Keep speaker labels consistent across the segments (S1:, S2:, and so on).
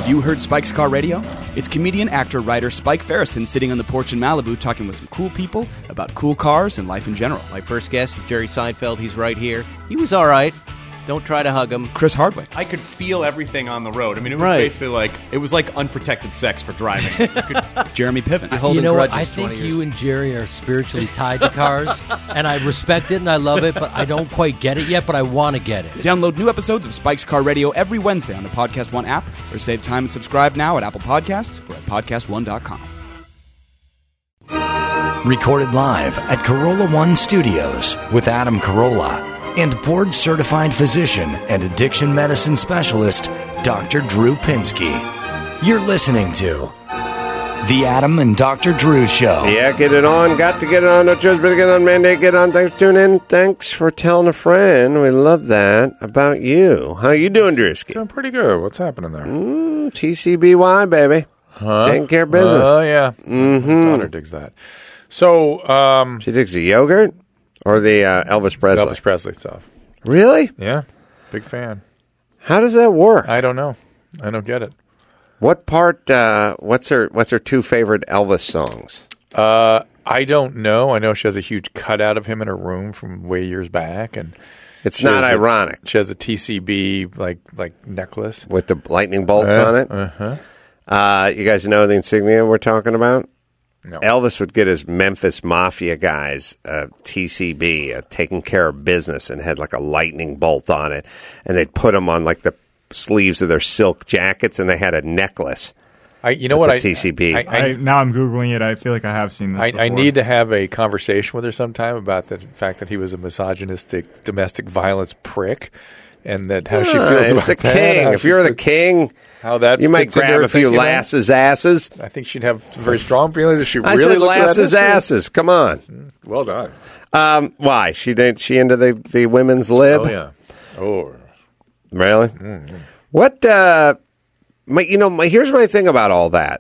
S1: Have you heard Spike's Car Radio? It's comedian, actor, writer Spike Ferriston sitting on the porch in Malibu talking with some cool people about cool cars and life in general.
S2: My first guest is Jerry Seinfeld. He's right here. He was all right. Don't try to hug him.
S1: Chris Hardwick.
S3: I could feel everything on the road. I mean, it was basically like unprotected sex for driving.
S1: Jeremy Piven.
S2: Holding
S4: You know what?
S2: grudges
S4: I think
S2: 20 years.
S4: you and Jerry are spiritually tied to cars, and I respect it and I love it, but I don't quite get it yet, but I want to get it.
S1: Download new episodes of Spike's Car Radio every Wednesday on the Podcast One app, or save time and subscribe now at Apple Podcasts or at PodcastOne.com.
S5: Recorded live at Corolla One Studios with Adam Carolla and board-certified physician and addiction medicine specialist, Dr. Drew Pinsky. You're listening to The Adam and Dr. Drew Show.
S6: Yeah, get it on. Got to get it on. No choice but to get on. Mandate, get on. Thanks for tuning in. Thanks for telling a friend. We love that about you. How you doing, Drewski?
S7: Doing pretty good. What's happening there?
S6: TCBY, baby. Taking care of business.
S7: Oh, yeah. Mm-hmm. My daughter digs that. So,
S6: She digs the yogurt or the Elvis Presley?
S7: Elvis Presley stuff.
S6: Really?
S7: Yeah. Big fan.
S6: How does that work?
S7: I don't know. I don't get it.
S6: What part, what's her two favorite Elvis songs?
S7: I don't know. I know she has a huge cutout of him in her room from way years back, and
S6: It's not ironic.
S7: She has a TCB like necklace
S6: With the lightning bolt on it?
S7: Uh-huh.
S6: You guys know the insignia we're talking about?
S7: No.
S6: Elvis would get his Memphis Mafia guys TCB, taking care of business, and had like a lightning bolt on it. And they'd put them on like the sleeves of their silk jackets, and they had a necklace. TCB.
S8: Now I'm Googling it. I feel like I have seen this before.
S7: I need to have a conversation with her sometime about the fact that he was a misogynistic, domestic violence prick, and that how she feels about
S6: the
S7: that.
S6: king. If you're the king,
S7: how that
S6: you might
S7: fits into
S6: grab
S7: her
S6: a few
S7: thinking.
S6: lasses' asses.
S7: I think she'd have very strong feelings that she
S6: I
S7: really
S6: said
S7: looked at
S6: lasses'
S7: that.
S6: asses. Come on.
S7: Well done.
S6: Why? She into the women's lib?
S7: Oh yeah. Oh.
S6: Really?
S7: Mm-hmm.
S6: What? Here's my thing about all that.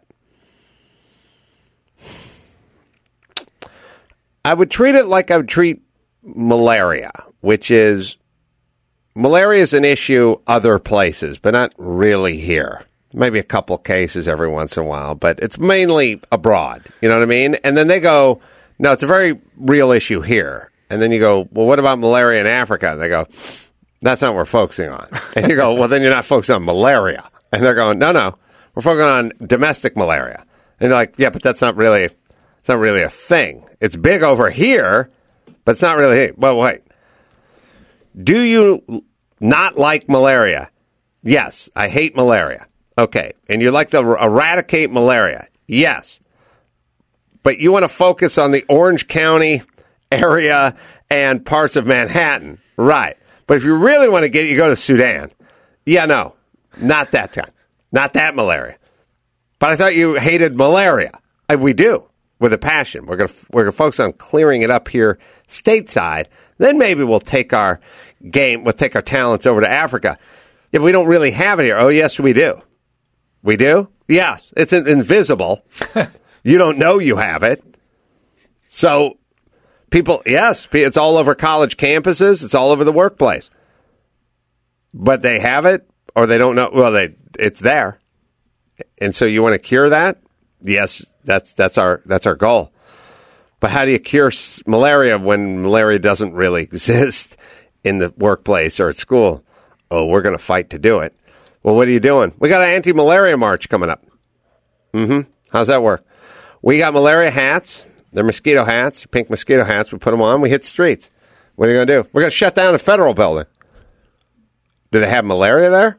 S6: I would treat it like I would treat malaria, which is malaria is an issue other places, but not really here. Maybe a couple cases every once in a while, but it's mainly abroad. You know what I mean? And then they go, no, it's a very real issue here. And then you go, well, what about malaria in Africa? And they go, that's not what we're focusing on. And you go, well, then you're not focusing on malaria. And they're going, no, we're focusing on domestic malaria. And you're like, yeah, but it's not really a thing. It's big over here, but it's not really. Well, wait. Do you not like malaria? Yes, I hate malaria. Okay. And you like to eradicate malaria? Yes. But you want to focus on the Orange County area and parts of Manhattan. Right. But if you really want to get it, you go to Sudan. Yeah, no. Not that time. Not that malaria. But I thought you hated malaria. We do. With a passion. We're gonna focus on clearing it up here stateside. Then maybe we'll take our talents over to Africa. If we don't really have it here. Oh, yes, we do. We do? Yes. It's invisible. You don't know you have it. So people, yes, it's all over college campuses. It's all over the workplace. But they have it or they don't know. Well, it's there. And so you want to cure that? Yes, that's our goal. But how do you cure malaria when malaria doesn't really exist in the workplace or at school? Oh, we're going to fight to do it. Well, what are you doing? We got an anti-malaria march coming up. How's that work? We got malaria hats. They're mosquito hats, pink mosquito hats. We put them on. We hit the streets. What are you going to do? We're going to shut down the federal building. Do they have malaria there?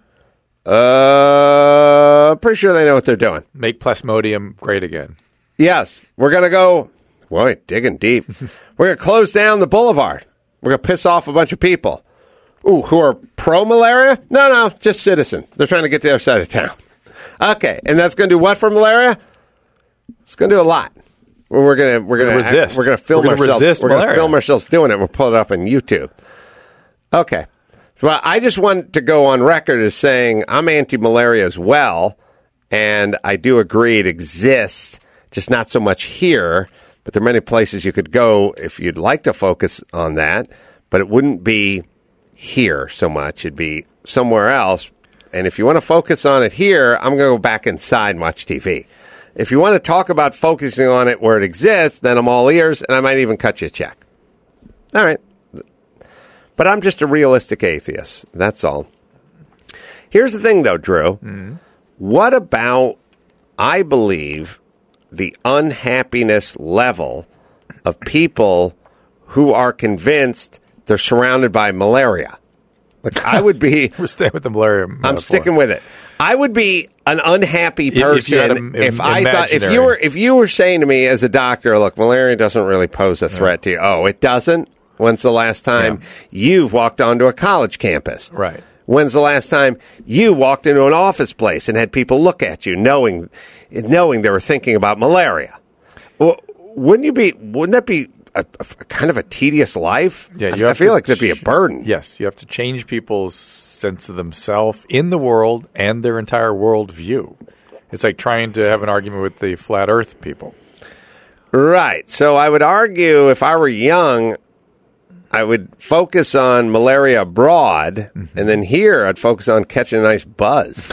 S6: Pretty sure they know what they're doing.
S7: Make Plasmodium great again.
S6: Yes. We're going to go, boy, digging deep. We're going to close down the boulevard. We're going to piss off a bunch of people. Ooh, who are pro-malaria? No, just citizens. They're trying to get to the other side of town. Okay, and that's going to do what for malaria? It's going to do a lot. We're going to
S7: resist.
S6: We're going to film ourselves. We're going to
S7: malaria.
S6: film ourselves doing it. We'll pull it up on YouTube. Okay. Well, I just want to go on record as saying I'm anti-malaria as well, and I do agree it exists, just not so much here. But there are many places you could go if you'd like to focus on that, but it wouldn't be here so much. It'd be somewhere else, And if you want to focus on it here, I'm going to go back inside and watch TV. If you want to talk about focusing on it where it exists, then I'm all ears, and I might even cut you a check. All right. But I'm just a realistic atheist. That's all. Here's the thing, though, Drew. What about, I believe, the unhappiness level of people who are convinced they're surrounded by malaria? Like, I would be...
S7: We're staying with the malaria metaphor.
S6: I'm sticking with it. I would be an unhappy person if I thought... If you were saying to me as a doctor, look, malaria doesn't really pose a threat to you. Oh, it doesn't? When's the last time you've walked onto a college campus?
S7: Right.
S6: When's the last time you walked into an office place and had people look at you knowing they were thinking about malaria? Well, wouldn't that be a kind of a tedious life?
S7: Yeah,
S6: I feel like that'd be a burden.
S7: Yes, you have to change people's sense of themselves in the world and their entire world view. It's like trying to have an argument with the flat earth people.
S6: Right. So I would argue if I were young, I would focus on malaria abroad, and then here I'd focus on catching a nice buzz.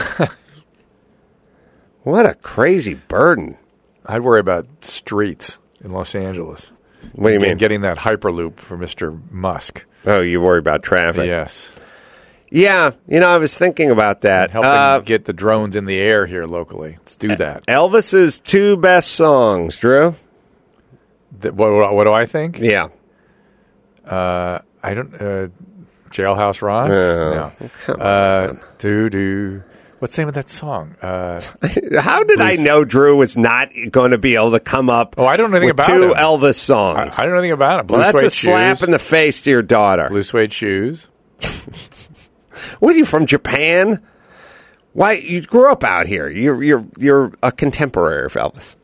S6: What a crazy burden.
S7: I'd worry about streets in Los Angeles.
S6: What do you mean?
S7: Getting that Hyperloop for Mr. Musk.
S6: Oh, you worry about traffic.
S7: Yes.
S6: Yeah, I was thinking about that.
S7: Helping get the drones in the air here locally. Let's do that.
S6: Elvis's 2 best songs, Drew.
S7: What do I think?
S6: Yeah.
S7: I don't. Jailhouse Rock.
S6: No. Come on.
S7: What's the name of that song?
S6: How did I know Drew was not going to be able to come up?
S7: Oh, I don't know anything about
S6: 2
S7: him.
S6: Elvis songs.
S7: I don't know anything about it.
S6: Well, that's a slap in the face to your daughter.
S7: Blue suede shoes.
S6: What are you, from Japan? Why, you grew up out here? You're a contemporary of Elvis.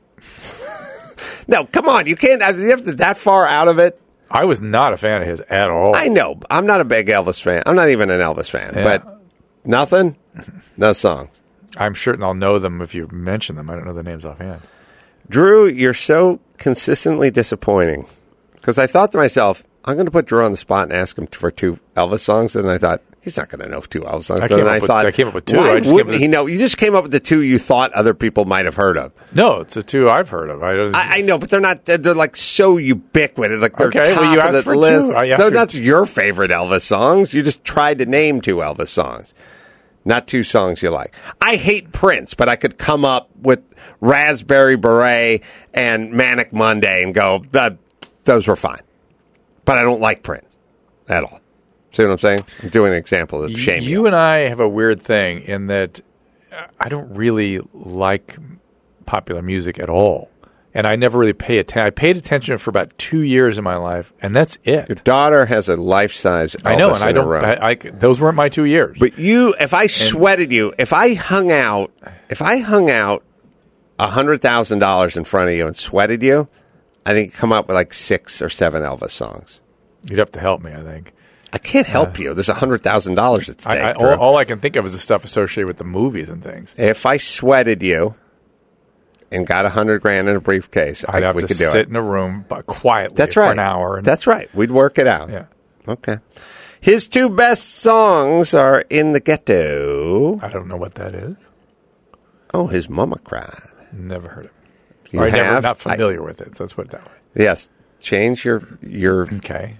S6: No, come on, you can't. You have to that far out of it.
S7: I was not a fan of his at all.
S6: I know. I'm not a big Elvis fan. I'm not even an Elvis fan.
S7: Yeah.
S6: But nothing? No songs.
S7: I'm sure I'll know them if you mention them. I don't know the names offhand.
S6: Drew, you're so consistently disappointing. Because I thought to myself, I'm going to put Drew on the spot and ask him for 2 Elvis songs. And I thought, he's not going to know 2 Elvis songs.
S7: I came up with 2.
S6: Why wouldn't he know? You just came up with the 2 you thought other people might have heard of.
S7: No, it's the 2 I've heard of.
S6: I know, but they're not. They're like so ubiquitous. Like they're
S7: okay,
S6: top
S7: well, you
S6: of
S7: asked
S6: the
S7: for
S6: list.
S7: 2.
S6: They're not your favorite Elvis songs. You just tried to name 2 Elvis songs, not 2 songs you like. I hate Prince, but I could come up with Raspberry Beret and Manic Monday and go, those were fine. But I don't like Prince at all. See what I'm saying? I'm doing an example of shame.
S7: You and I have a weird thing in that I don't really like popular music at all. And I never really pay attention. I paid attention for about 2 years in my life, and that's it.
S6: Your daughter has a life-size Elvis
S7: I know, and I don't. Those weren't my 2 years.
S6: But if I sweated you, if I hung out $100,000 in front of you and sweated you, I think you'd come up with like 6 or 7 Elvis songs.
S7: You'd have to help me, I think.
S6: I can't help you. There's $100,000 at stake.
S7: All I can think of is the stuff associated with the movies and things.
S6: If I sweated you and got $100,000 in a briefcase,
S7: I'd have
S6: we
S7: to
S6: could do
S7: sit
S6: it.
S7: in a room quietly
S6: That's
S7: for
S6: right.
S7: an hour.
S6: That's right. We'd work it out.
S7: Yeah.
S6: Okay. His 2 best songs are In the Ghetto.
S7: I don't know what that is.
S6: Oh, His Mama Cried.
S7: Never heard of it.
S6: You have?
S7: Not familiar with it, so let's put it that way.
S6: Yes. Change your
S7: okay.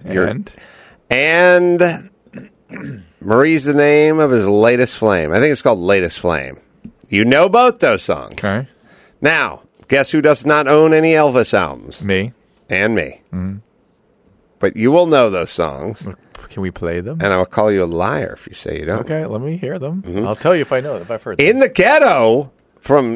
S6: And Marie's the name of his latest flame. I think it's called Latest Flame. You know both those songs.
S7: Okay.
S6: Now, guess who does not own any Elvis albums?
S7: Me.
S6: And me. Mm-hmm. But you will know those songs.
S7: Can we play them?
S6: And I will call you a liar if you say you don't.
S7: Okay, let me hear them. Mm-hmm. I'll tell you if I know them, if I've heard them.
S6: In the Ghetto from,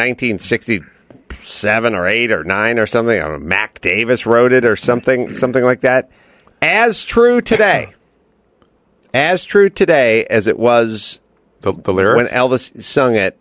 S6: 1967 or 8 or 9 or something. I don't know, Mac Davis wrote it or something like that. As true today as it was
S7: the lyrics
S6: when Elvis sung it.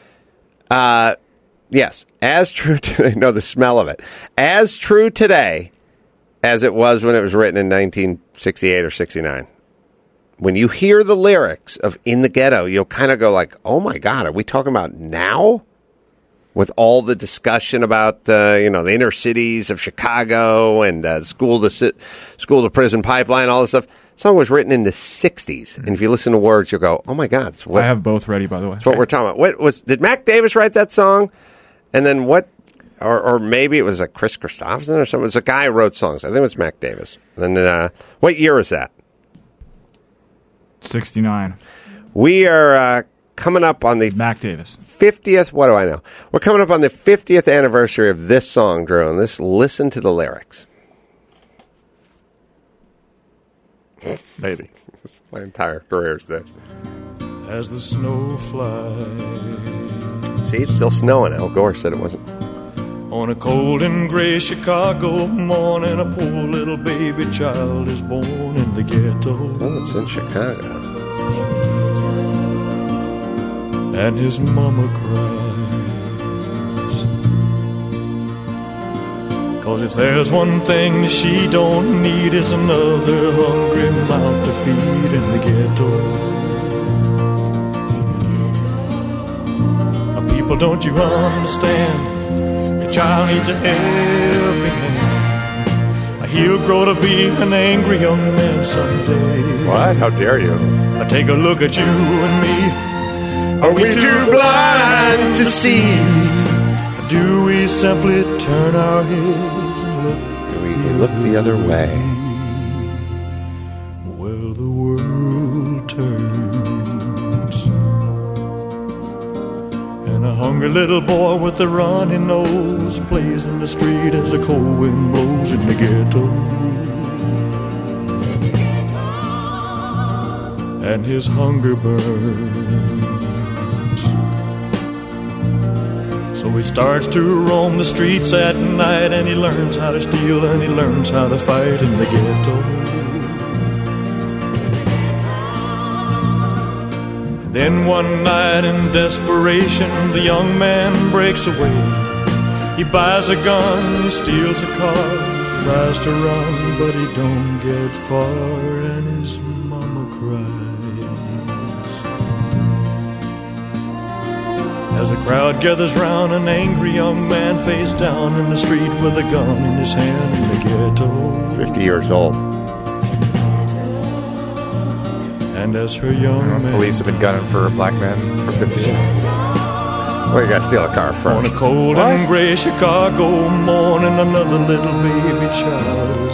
S6: Yes, as true today. No, the smell of it. As true today as it was when it was written in 1968 or 69. When you hear the lyrics of In the Ghetto, you'll kind of go like, oh my God, are we talking about now? With all the discussion about the inner cities of Chicago and school to prison pipeline, all this stuff. song was written in the 60s. And if you listen to words, you'll go, oh, my God.
S8: I have both ready, by the way.
S6: That's what we're talking about. Did Mac Davis write that song? And then what? Or maybe it was Chris Christopherson or something. It was a guy who wrote songs. I think it was Mac Davis. And then, what year is that?
S8: 69.
S6: We are coming up on the
S8: Mac Davis
S6: 50th. What do I know? We're coming up on the 50th anniversary of this song, Drew. And listen to the lyrics.
S7: Maybe.
S6: My entire career is this.
S9: As the snow flies.
S6: See, it's still snowing. Al Gore said it wasn't.
S9: On a cold and gray Chicago morning, a poor little baby child is born in the ghetto.
S6: Oh, it's in Chicago.
S9: And his mama cries. 'Cause if there's one thing that she don't need, is another hungry mouth to feed in the ghetto. People, don't you understand? Child needs a helping hand. He'll grow to be an angry young man someday.
S7: What? How dare you?
S9: Take a look at you and me. Are we too blind to see? Do we simply turn our heads and look?
S6: Do we look the other way?
S9: Well, the world turns. And a hungry little boy with a runny nose plays in the street as the cold wind blows in the ghetto. And his hunger burns. So he starts to roam the streets at night, and he learns how to steal and he learns how to fight in the ghetto. Then one night in desperation, the young man breaks away. He buys a gun, he steals a car, tries to run, but he don't get far, and his mama cries. As a crowd gathers round, an angry young man face down in the street with a gun in his hand in the ghetto.
S6: 50 years old.
S9: And as her young man,
S7: police have been gunning for a black man for 50 years.
S6: Well, you got to steal a car first.
S9: On a cold and gray Chicago morning, another little baby child is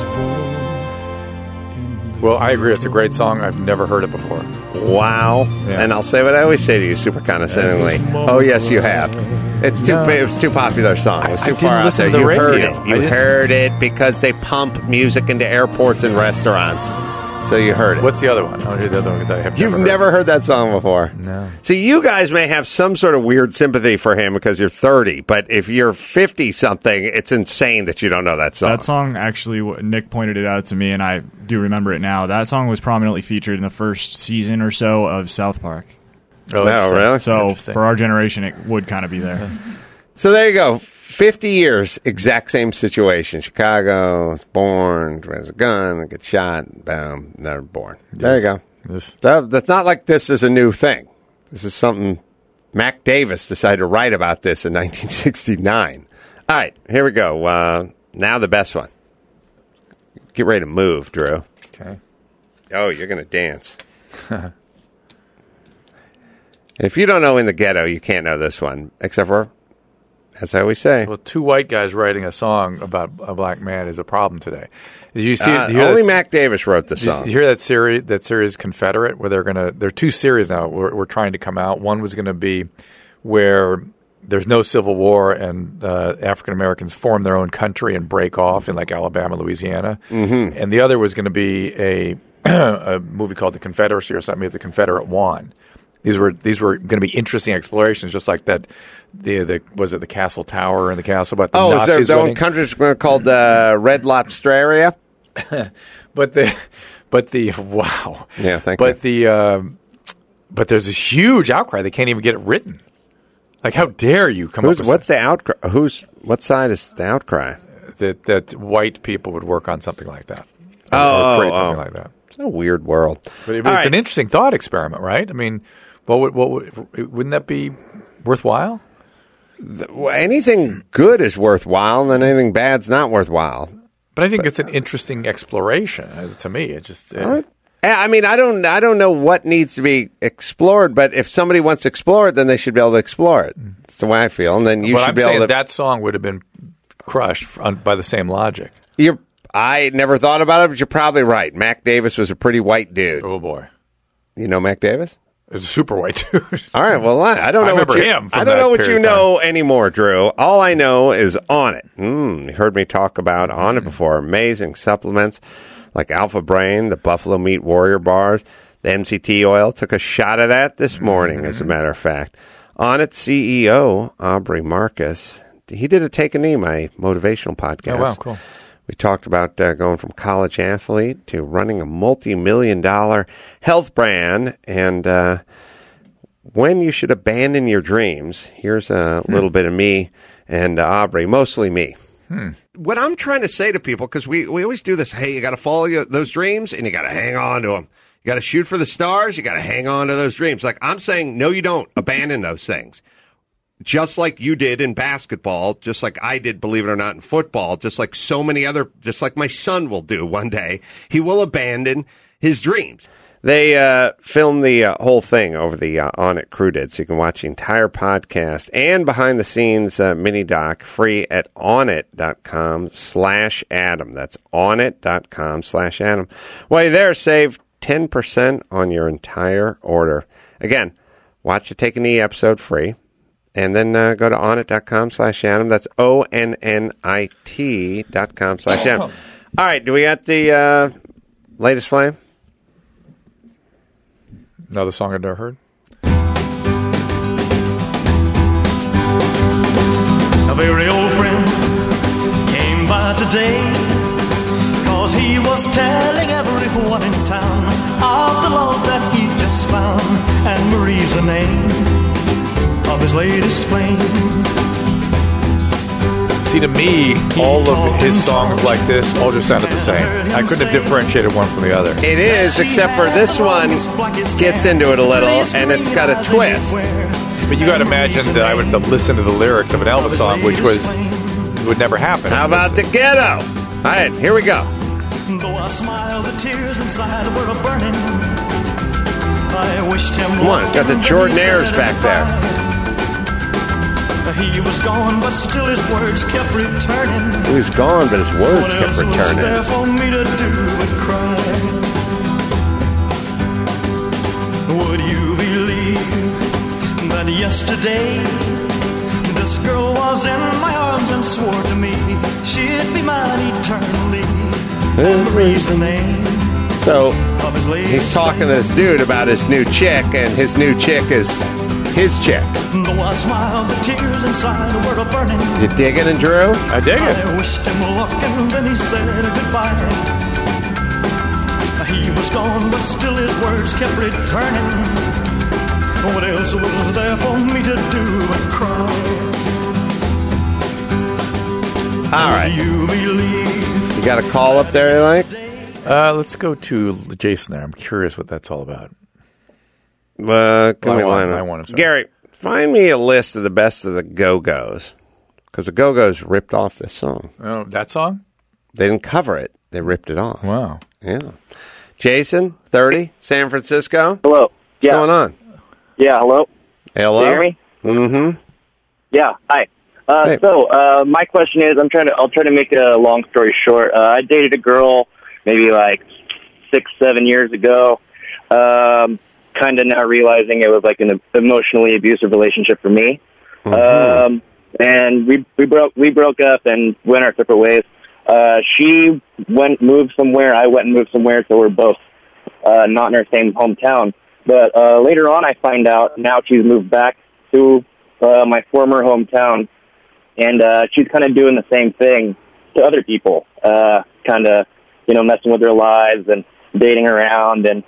S9: born.
S7: Well, I agree. It's a great song. I've never heard it before.
S6: Wow.
S7: Yeah.
S6: And I'll say what I always say to you super condescendingly. Oh, yes, you have. It's too popular song. It was too far out there. You heard it. You heard it because they pump music into airports and restaurants. So you heard it.
S7: What's the other one? I'll hear the other one that I have
S6: You've never heard that song before?
S7: No.
S6: See, you guys may have some sort of weird sympathy for him because you're 30, but if you're 50-something, it's insane that you don't know that song.
S8: That song, actually, Nick pointed it out to me, and I do remember it now. That song was prominently featured in the first season or so of South Park.
S6: Oh, really?
S8: So for our generation, it would kind of be there.
S6: So there you go. 50 years, exact same situation. Chicago, was born, has a gun, gets shot, boom, they're born. There you go. That's not like this is a new thing. This is something Mac Davis decided to write about this in 1969. All right, here we go. Now the best one. Get ready to move, Drew.
S7: Okay.
S6: Oh, you're going to dance. If you don't know In the Ghetto, you can't know this one, except for, as I always say.
S7: Well, two white guys writing a song about a black man is a problem today. Did you see?
S6: Only Mac Davis wrote the song.
S7: Did you hear that series Confederate, where there are two series now we're trying to come out. One was going to be where there's no civil war and African Americans form their own country and break off in like Alabama, Louisiana, and the other was going to be a movie called The Confederacy or something. The Confederate won. These were going to be interesting explorations, just like that. Was it the Castle Tower and the castle? But the Nazis
S6: is there their own country called Red Lobsteria?
S7: but the wow,
S6: yeah, thank you.
S7: But there's this huge outcry. They can't even get it written. Like, how dare you come up with
S6: what's the outcry? What side is the outcry?
S7: That white people would work on something like that.
S6: Or
S7: create something like that.
S6: It's a weird world.
S7: But it's an interesting thought experiment, right? I mean, wouldn't that be worthwhile?
S6: Anything good is worthwhile, and anything bad's not worthwhile.
S7: But I think it's an interesting exploration to me. It just
S6: I mean, I don't know what needs to be explored, but if somebody wants to explore it, then they should be able to explore it. That's the way I feel. And then you should be able to.
S7: That song would have been crushed by the same logic.
S6: I never thought about it, but you're probably right. Mac Davis was a pretty white dude.
S7: Oh boy,
S6: you know Mac Davis?
S7: It's a super white dude.
S6: All right, well, I don't know what you know anymore, Drew. All I know is On It. You heard me talk about On It before. Amazing supplements like Alpha Brain, the Buffalo Meat Warrior bars, the MCT oil. Took a shot of that this morning, as a matter of fact. On It CEO, Aubrey Marcus, he did a Take a Knee, my motivational podcast.
S7: Oh, wow, cool.
S6: We talked about going from college athlete to running a multi-million-dollar health brand and when you should abandon your dreams. Here's a little bit of me and Aubrey, mostly me. What I'm trying to say to people, because we always do this, hey, you got to follow those dreams and you got to hang on to them. You got to shoot for the stars. You got to hang on to those dreams. Like I'm saying, no, you don't abandon those things. Just like you did in basketball, just like I did, believe it or not, in football, just like so many other, just like my son will do one day, he will abandon his dreams. They filmed the whole thing over the On It crew did, so you can watch the entire podcast and behind-the-scenes mini doc free at onit.com/Adam. That's onit.com/Adam. While you're there, save 10% on your entire order. Again, watch the Take a Knee episode free. And then go to onit.com/Adam. That's ONNIT.com/Adam. All right, do we got the latest flame?
S7: Another song I've never heard.
S9: A very old friend came by today, 'cause he was telling everyone in town of the love that he just found, and Marie's the name of his latest flame.
S7: See, to me, all of his songs like this all just sounded the same. I couldn't have differentiated one from the other.
S6: It is, except for this one gets into it a little, and it's got a twist.
S7: But you got to imagine that I would have to listen to the lyrics of an Elvis song, which would never happen.
S6: How about the ghetto? All right, here we go.
S9: Though I smiled, the tears inside were a burning. I wished him.
S6: Come on, it's got the Jordanaires back there.
S9: He was gone, but still his words kept returning.
S6: He was gone, but his words kept returning.
S9: What else was there for me to do but cry? Would you believe that yesterday this girl was in my arms and swore to me she'd be mine eternally? Marie's the name.
S6: So he's talking to this dude about his new chick, and his new chick is his chick.
S9: Though I smiled, the tears inside were a burning.
S6: You digging it, Drew?
S7: I dig it.
S9: I wished him luck, and then he said goodbye. He was gone, but still his words kept returning. What else was there for me to do but cry?
S6: All right.
S9: You believe?
S6: You got a call up there, you like?
S7: Let's go to Jason there. I'm curious what that's all about.
S6: Gary, find me a list of the best of the Go-Go's, because the Go-Go's ripped off this song.
S7: Oh, that song?
S6: They didn't cover it. They ripped it off.
S7: Wow.
S6: Yeah. Jason, 30, San Francisco.
S10: Hello.
S6: What's going on?
S10: Yeah, hello.
S6: Hello.
S10: Can you hear me?
S6: Mm-hmm.
S10: Yeah, hi.
S6: Hey.
S10: So, my question is, I'll try to make a long story short. I dated a girl maybe like 6-7 years ago. Kind of now realizing it was like an emotionally abusive relationship for me.
S6: Mm-hmm.
S10: And we broke up and went our separate ways. She moved somewhere. I went and moved somewhere, so we're both not in our same hometown. But later on, I find out now she's moved back to my former hometown, and she's kind of doing the same thing to other people, kind of, messing with their lives and dating around, and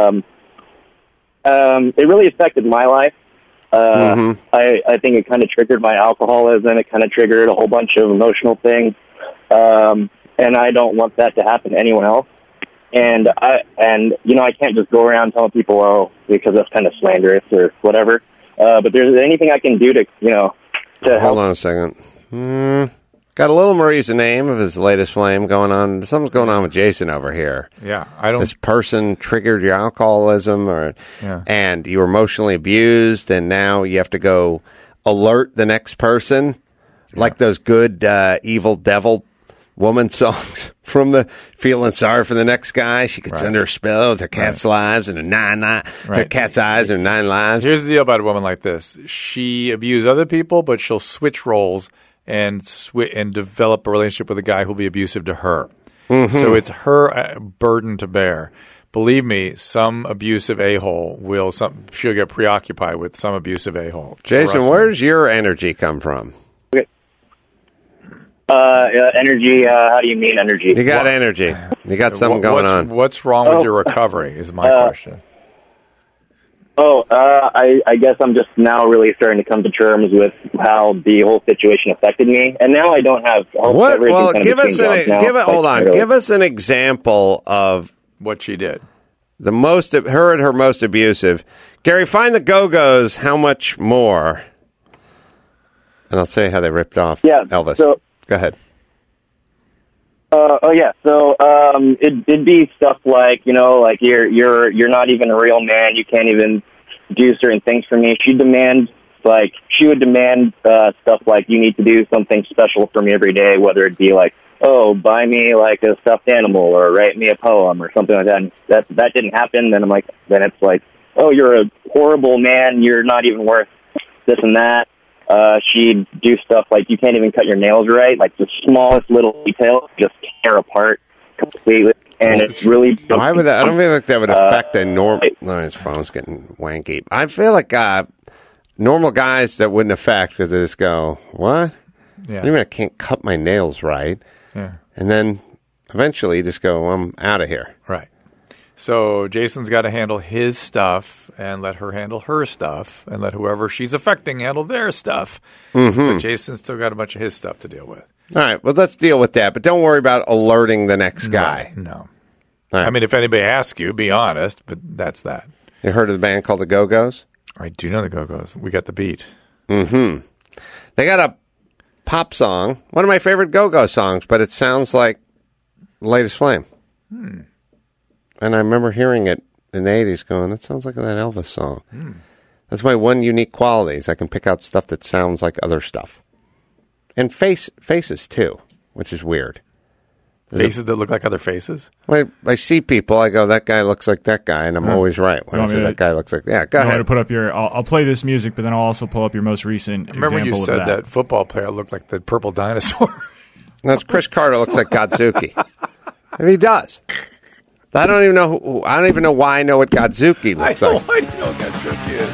S10: it really affected my life. I think it kind of triggered my alcoholism. It kind of triggered a whole bunch of emotional things, and I don't want that to happen to anyone else. And I can't just go around telling people, because that's kind of slanderous or whatever. But there's anything I can do to help.
S6: Hold on a second. Got a little Marie's name of his latest flame going on. Something's going on with Jason over here.
S7: Yeah, I don't.
S6: This person triggered your alcoholism, and you were emotionally abused, and now you have to go alert the next person, like those good evil devil woman songs from the feeling sorry for the next guy. She gets under a spell with her cat's lives and her cat's eyes and 9 lives.
S7: Here's the deal about a woman like this: she abused other people, but she'll switch roles and develop a relationship with a guy who'll be abusive to her. Mm-hmm. So it's her burden to bear. Believe me, some abusive a-hole she'll get preoccupied with some abusive a-hole.
S6: Jason, where does your energy come from?
S10: Energy, how do you mean energy?
S6: You got energy. You got something going on.
S7: What's wrong with your recovery is my question.
S10: I guess I'm just now really starting to come to terms with how the whole situation affected me, and now I don't have.
S6: What? Well, give us an example of
S7: what she did.
S6: Her at her most abusive. Gary, find the Go-Go's. How much more? And I'll tell you how they ripped off Elvis.
S10: So,
S6: go ahead.
S10: It'd be stuff like, like you're not even a real man. You can't even do certain things for me. She would demand stuff like you need to do something special for me every day, whether it be like, oh, buy me like a stuffed animal or write me a poem or something like that. And that didn't happen. Then it's like, oh, you're a horrible man. You're not even worth this and that. She'd do stuff like you can't even cut your nails right, like the smallest little detail just tear apart completely, and it's really.
S6: Why would that? I don't feel like that would affect a normal. No, his phone's getting wanky. I feel like normal guys that wouldn't affect because they just go, "What?
S7: Yeah.
S6: What do you mean I can't cut my nails right?"
S7: Yeah,
S6: and then eventually you just go, "I'm out of here."
S7: Right. So Jason's got to handle his stuff and let her handle her stuff and let whoever she's affecting handle their stuff. Mm-hmm. But Jason's still got a bunch of his stuff to deal with.
S6: All right, well, let's deal with that. But don't worry about alerting the next guy.
S7: No.
S6: Right.
S7: I mean, if anybody asks you, be honest, but that's that.
S6: You heard of the band called the Go-Go's?
S7: I do know the Go-Go's. We got the beat.
S6: Mm-hmm. They got a pop song, one of my favorite Go-Go songs, but it sounds like Latest Flame. And I remember hearing it in the 80s going, that sounds like that Elvis song. That's my one unique quality is I can pick out stuff that sounds like other stuff. And faces, too, which is weird.
S7: Faces that look like other faces?
S6: When I see people, I go, that guy looks like that guy, and I'm always right. When I say that guy looks like, go ahead.
S8: To put up I'll play this music, but then I'll also pull up your most recent example of that.
S7: Remember you said that football player looked like the purple dinosaur?
S6: That's Chris Carter looks like Godzuki. If he does. I don't even know. I don't even know why I know what Godzuki looks like.
S7: I know what Godzuki is.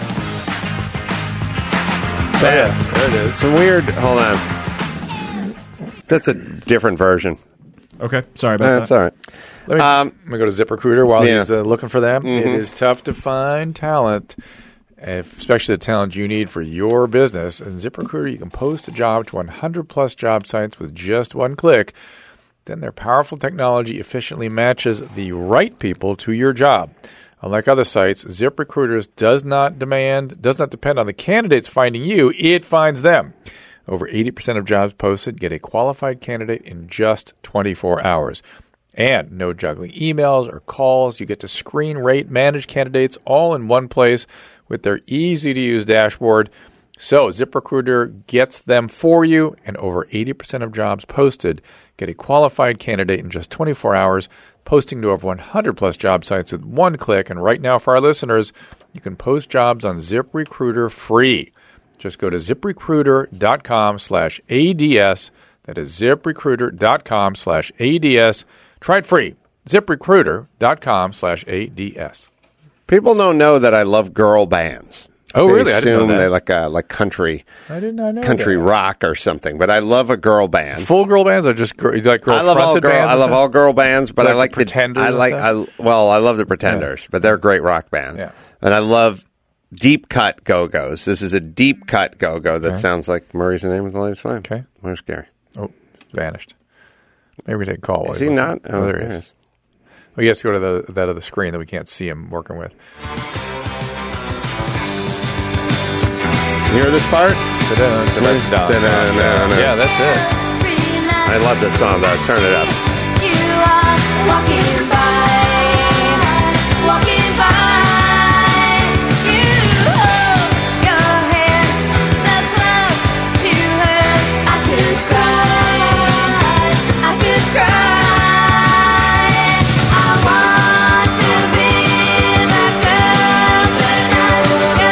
S6: There it is. Some weird. Hold on. That's a different version.
S8: Okay, sorry about that.
S6: That's all right.
S7: Let me go to ZipRecruiter while he's looking for them. Mm-hmm. It is tough to find talent, especially the talent you need for your business. In ZipRecruiter, you can post a job to 100-plus job sites with just one click. Then their powerful technology efficiently matches the right people to your job. Unlike other sites, ZipRecruiter does not depend on the candidates finding you, it finds them. Over 80% of jobs posted get a qualified candidate in just 24 hours. And no juggling emails or calls. You get to screen, rate, manage candidates all in one place with their easy-to-use dashboard. So ZipRecruiter gets them for you, and over 80% of jobs posted get a qualified candidate in just 24 hours, posting to over 100-plus job sites with one click. And right now, for our listeners, you can post jobs on ZipRecruiter free. Just go to ZipRecruiter.com/ADS. That is ZipRecruiter.com/ADS. Try it free. ZipRecruiter.com/ADS.
S6: People don't know that I love girl bands.
S7: Oh, really?
S6: They assume they like country.
S7: I did not know
S6: country rock or something. But I love a girl band.
S7: Full girl bands or just girl fronted bands?
S6: I love all girl bands, but I like
S7: the Pretenders.
S6: I love the Pretenders, but they're a great rock band.
S7: Yeah.
S6: And I love deep cut Go-Go's. This is a deep cut Go-Go that sounds like Murray's the name of the latest flame.
S7: Okay.
S6: Where's Gary?
S7: Oh, vanished. Maybe we take a call.
S6: Is he not?
S7: Oh, there he is. Well, he has to go to that other screen that we can't see him working with.
S6: You hear this part?
S7: Yeah, that's it.
S6: I love this song, though. Turn it up.
S11: You are walking by. You hold your hand so close to hers. I could cry. I want to be the girl tonight.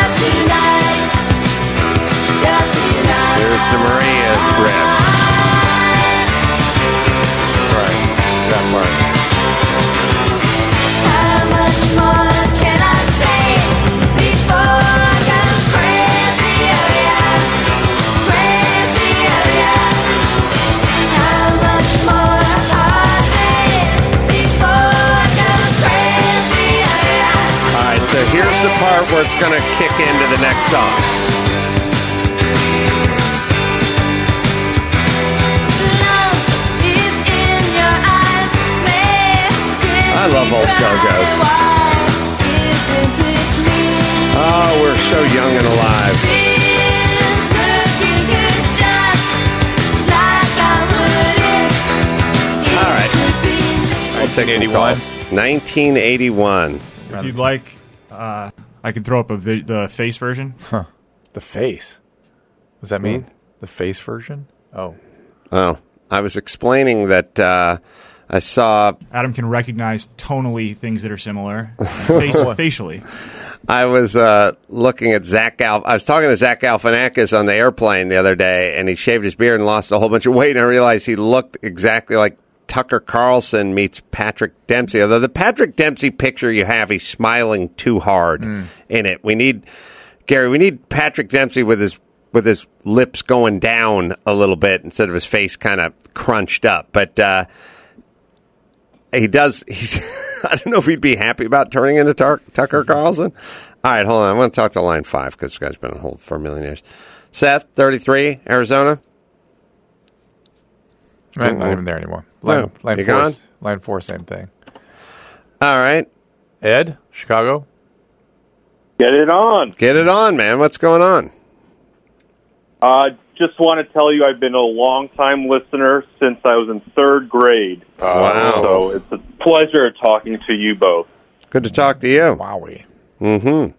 S11: Girl tonight.
S6: Here's the Maria's riff. Right, that part.
S11: How much more can I take before I go crazy? Oh yeah, crazy. Oh yeah. How much more heartache before I go crazy? Oh yeah.
S6: All right, so here's the part where it's going to kick into the next song. I love old Go-Go's. Oh, we're so young and alive. All right. I'll take
S7: 1981.
S6: 1981.
S8: If you'd like, I can throw up the face version.
S7: Huh. The face. What does that mean? The face version? Oh.
S6: Oh, I was explaining that I saw...
S8: Adam can recognize tonally things that are similar, facially.
S6: I was looking at I was talking to Zach Galifianakis on the airplane the other day, and he shaved his beard and lost a whole bunch of weight, and I realized he looked exactly like Tucker Carlson meets Patrick Dempsey. Although the Patrick Dempsey picture you have, he's smiling too hard in it. We need Patrick Dempsey with his lips going down a little bit instead of his face kind of crunched up. But I don't know if he'd be happy about turning into Tucker Carlson. All right, hold on. I want to talk to line 5 because this guy's been on hold for a million years. Seth, 33, Arizona.
S7: I'm not even there anymore.
S6: You gone?
S7: Line 4, same thing.
S6: All right.
S7: Ed, Chicago.
S12: Get it on.
S6: Get it on, man. What's going on?
S12: Just want to tell you I've been a long-time listener since I was in 3rd grade.
S6: Wow.
S12: So it's a pleasure talking to you both.
S6: Good to talk to you.
S7: Wowie.
S6: Mm-hmm.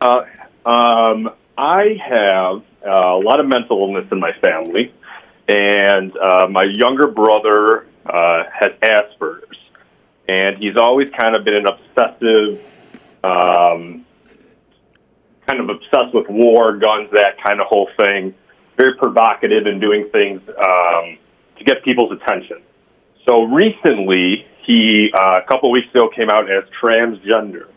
S12: I have a lot of mental illness in my family, and my younger brother has Asperger's, and he's always kind of been an obsessive, kind of obsessed with war, guns, that kind of whole thing. Very provocative in doing things to get people's attention. So recently, he a couple weeks ago came out as transgender.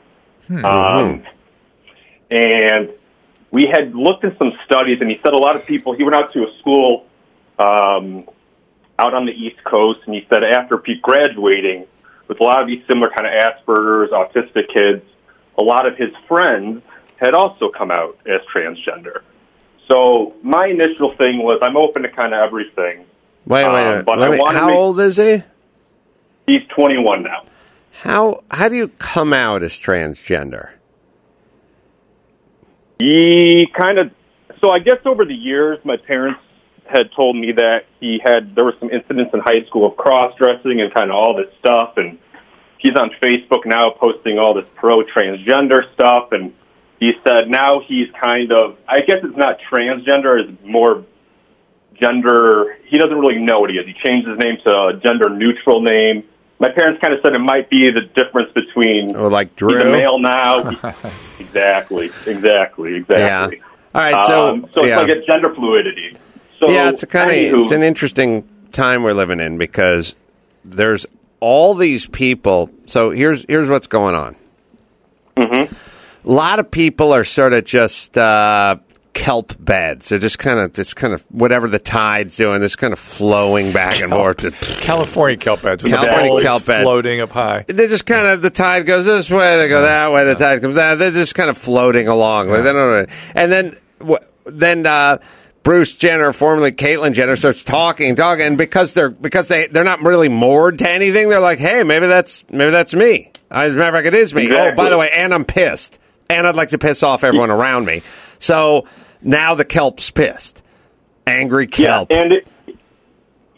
S12: And we had looked at some studies, and he said a lot of people, he went out to a school out on the East Coast, and he said after graduating with a lot of these similar kind of Asperger's, autistic kids, a lot of his friends had also come out as transgender. So my initial thing was I'm open to kind of everything.
S6: Wait.
S12: But
S6: how old is he?
S12: He's 21 now.
S6: How do you come out as transgender?
S12: So I guess over the years, my parents had told me that there were some incidents in high school of cross-dressing and kind of all this stuff, and he's on Facebook now posting all this pro-transgender stuff, and he said now he's kind of, I guess it's not transgender, it's more gender, he doesn't really know what he is. He changed his name to a gender-neutral name. My parents kind of said it might be the difference between
S6: like Drew.
S12: He's a male now. Exactly.
S6: Yeah. All right, so
S12: it's like a gender fluidity. So
S6: yeah, it's an interesting time we're living in because there's all these people. So here's what's going on.
S12: Mm-hmm.
S6: A lot of people are sort of just kelp beds. They're just kind of whatever the tide's doing. This kind of flowing back and forth.
S7: California kelp beds. With
S6: California
S7: the
S6: kelp bed
S7: floating up high.
S6: They're just kind of, the tide goes this way, they go that way. The tide comes down. They're just kind of floating along. Like, they don't know. And then Bruce Jenner, formerly Caitlyn Jenner, starts talking, and because they're not really moored to anything, they're like, hey, maybe that's me. As a matter of fact, it is me.
S12: Exactly.
S6: Oh, by the way, and I'm pissed. And I'd like to piss off everyone around me. So now the kelp's pissed. Angry kelp.
S12: Yeah, and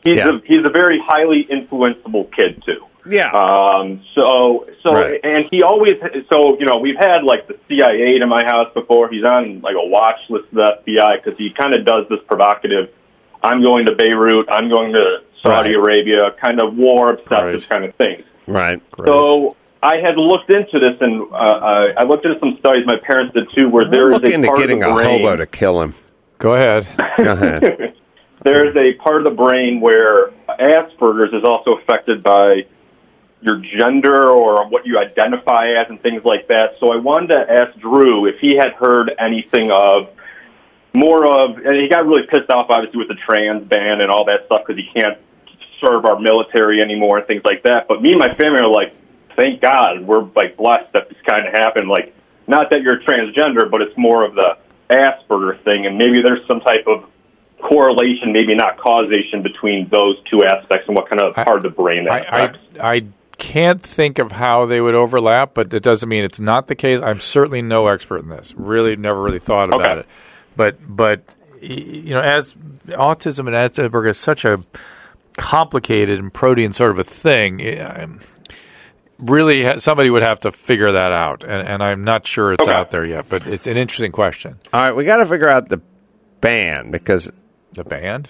S12: he's a very highly influenceable kid too.
S6: Yeah.
S12: Right. And he always, we've had like the CIA to my house before. He's on like a watch list of the FBI because he kind of does this provocative, I'm going to Beirut, I'm going to Saudi Arabia, kind of war obsessive kind of things.
S6: Right.
S12: So I had looked into this, and I looked into some studies my parents did too, where there is
S6: look
S12: a
S6: into
S12: part
S6: getting
S12: of the
S6: a
S12: brain.
S6: hobo to kill him.
S7: Go ahead.
S6: Go ahead.
S12: There's a part of the brain where Asperger's is also affected by your gender or what you identify as and things like that. So I wanted to ask Drew if he had heard anything of and he got really pissed off, obviously, with the trans ban and all that stuff because he can't serve our military anymore and things like that. But me and my family are like, thank God, we're like blessed that this kind of happened. Like, not that you're transgender, but it's more of the Asperger thing, and maybe there's some type of correlation, maybe not causation, between those two aspects and what kind of part of the brain that affects.
S7: I can't think of how they would overlap, but it doesn't mean it's not the case. I'm certainly no expert in this. Really, never really thought about it. But as autism and Asperger is such a complicated and protein sort of a thing, really somebody would have to figure that out, and I'm not sure it's out there yet. But it's an interesting question.
S6: All right, we got to figure out the band because
S7: the band.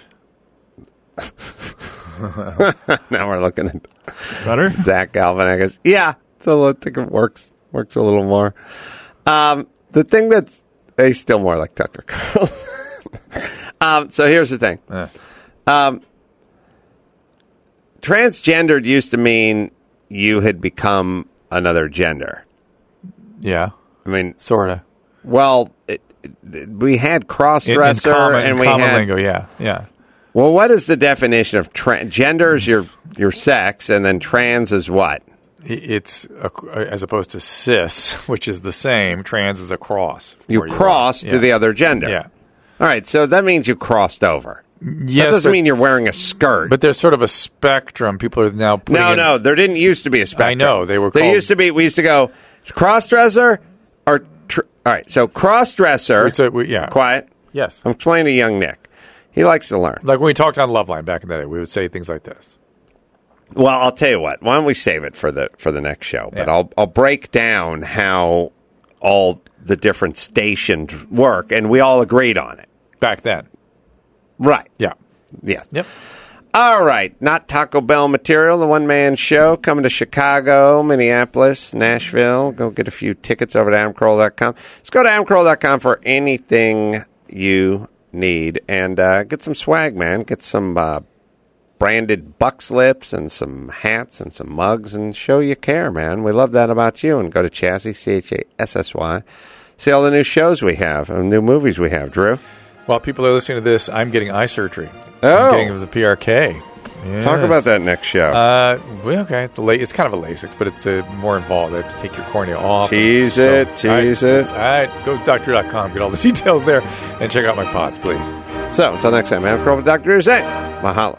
S6: Now we're looking at
S8: better
S6: Zach Galifianakis. Yeah, so I think it works a little more. The thing that's he's still more like Tucker Carlson. So here's the thing. Transgendered used to mean you had become another gender.
S7: Yeah,
S6: I mean,
S7: sort of.
S6: Well, we had cross-dresser and we had
S7: lingo. Yeah.
S6: Well, what is the definition of gender? Is your sex, and then trans is what?
S7: It's as opposed to cis, which is the same. Trans is a cross.
S6: You cross to the other gender.
S7: Yeah.
S6: All right, so that means you crossed over.
S7: Yes,
S6: that doesn't mean you're wearing a skirt.
S7: But there's sort of a spectrum. People are now putting
S6: No, there didn't used to be a spectrum.
S7: I know. They were
S6: There
S7: called...
S6: used to be, we used to go, cross-dresser or... all right, so cross-dresser... Quiet.
S7: Yes.
S6: I'm explaining to young Nick. He likes to learn.
S7: Like when we talked on Loveline back in the day, we would say things like this.
S6: Well, I'll tell you what. Why don't we save it for the next show? But I'll break down how all the different stations work, and we all agreed on it.
S7: Back then.
S6: Right.
S7: Yeah.
S6: Yeah.
S7: Yep.
S6: All right. Not Taco Bell material, the one-man show coming to Chicago, Minneapolis, Nashville. Go get a few tickets over to AdamCarolla.com. Let's go to AdamCarolla.com for anything you need and get some swag, man. Get some branded buck slips and some hats and some mugs and show you care, man. We love that about you. And go to Chassy, CHASSY. See all the new shows we have and new movies we have. Drew?
S7: While people are listening to this, I'm getting eye surgery.
S6: Oh.
S7: I'm getting the PRK. Yes.
S6: Talk about that next show.
S7: Okay. It's kind of a LASIK, but it's more involved. They have to take your cornea off.
S6: Tease it. All right,
S7: go to doctor.com, get all the details there, and check out my pods, please.
S6: So, until next time, Adam Carolla with Dr. Drew saying, mahalo.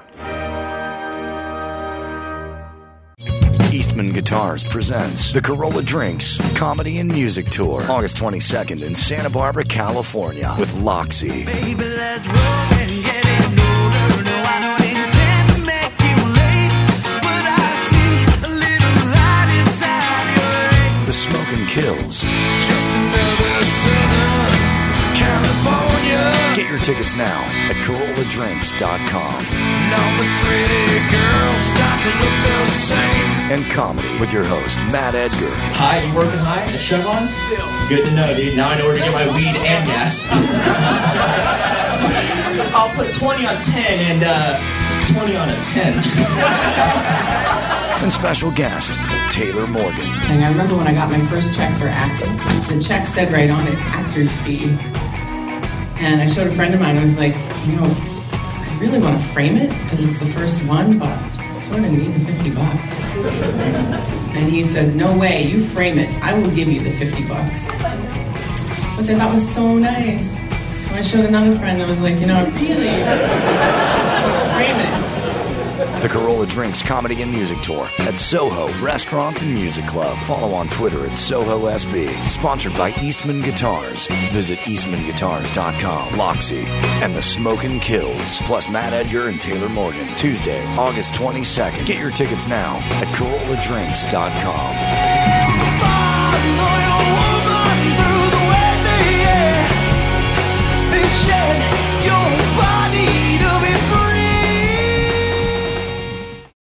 S5: Eastman Guitars presents the Carolla Drinks Comedy and Music Tour, August 22nd in Santa Barbara, California, with Loxy.
S11: Baby, let's roll and get it older. No, I don't intend to make you late, but I see a little light inside your head.
S5: The Smokin' Kills.
S11: Just another Southern California.
S5: Get your tickets now at CarollaDrinks.com.
S11: And all the pretty girls start to look the same.
S5: And comedy with your host, Matt Edgar.
S13: Hi, you working high at Chevron? Good to know, dude. Now I know where to get my weed and gas. I'll put 20 on 10 and 20 on a 10.
S5: And special guest, Taylor Morgan.
S14: And I remember when I got my first check for acting, the check said right on it, actor's fee. And I showed a friend of mine, I was like, I really want to frame it because it's the first one, but I sort of need the $50. And he said, no way, you frame it. I will give you the $50. Which I thought was so nice. So I showed another friend, I was like, I really want to frame it.
S5: The Corolla Drinks Comedy and Music Tour at Soho Restaurant and Music Club. Follow on Twitter at Soho SB. Sponsored by Eastman Guitars. Visit eastmanguitars.com. Loxy and the Smokin' Kills. Plus Matt Edgar and Taylor Morgan. Tuesday, August 22nd. Get your tickets now at CorollaDrinks.com.
S11: Through the weather, yeah. They said